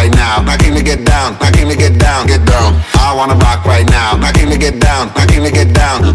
right now. I came to get down. I came to get down. Get down. I wanna rock right now. I came to get down. I came to get down.